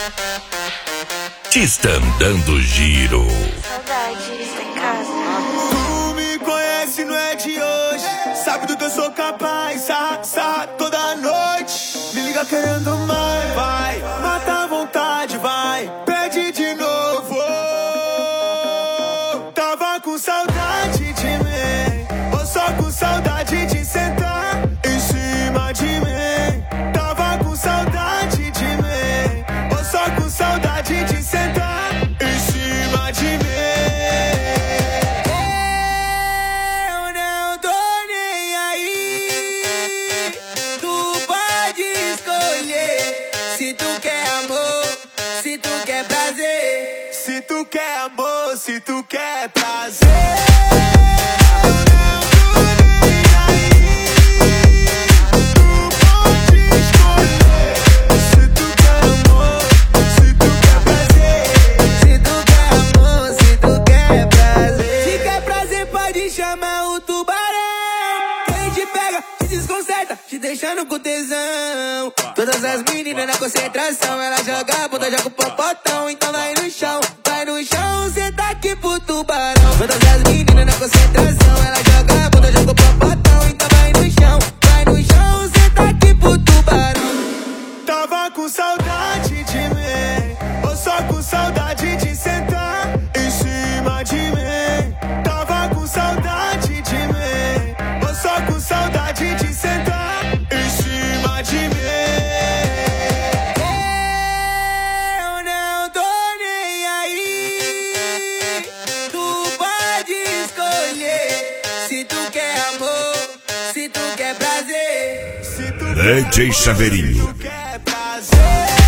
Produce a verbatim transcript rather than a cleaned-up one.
Tristan dando giro. Saudade, está em casa. Tu me conhece, não é de hoje. Sabe do que eu sou capaz, sa, sa, toda noite. Me liga querendo mais, vai. Mata a vontade, vai. Pede de novo. Tava com saudade de mim, ou só com saudade de sentar em cima de mim. Tava com saudade de mim, ou só com saudade de sentar em cima de mim. Eu não tô nem aí. Tu pode escolher se tu quer amor, se tu quer prazer. Se tu quer amor, se tu quer prazer. Deixando com tesão. Todas as meninas na concentração, ela joga a bunda, joga o popotão. Então vai no chão, vai no chão, cê tá aqui pro tubarão. Todas as meninas na concentração, ela joga a bunda, joga o popotão. Então vai no chão, vai no chão, cê tá aqui pro tubarão. Tava com saudade de mim, ou só com saudade de sentar em cima de mim. Tava com saudade de mim, ou só com saudade de sentar de mim. Eu não tô nem aí. Tu pode escolher se tu quer amor, se tu quer prazer. Se tu D J Chaveirinho. quer prazer.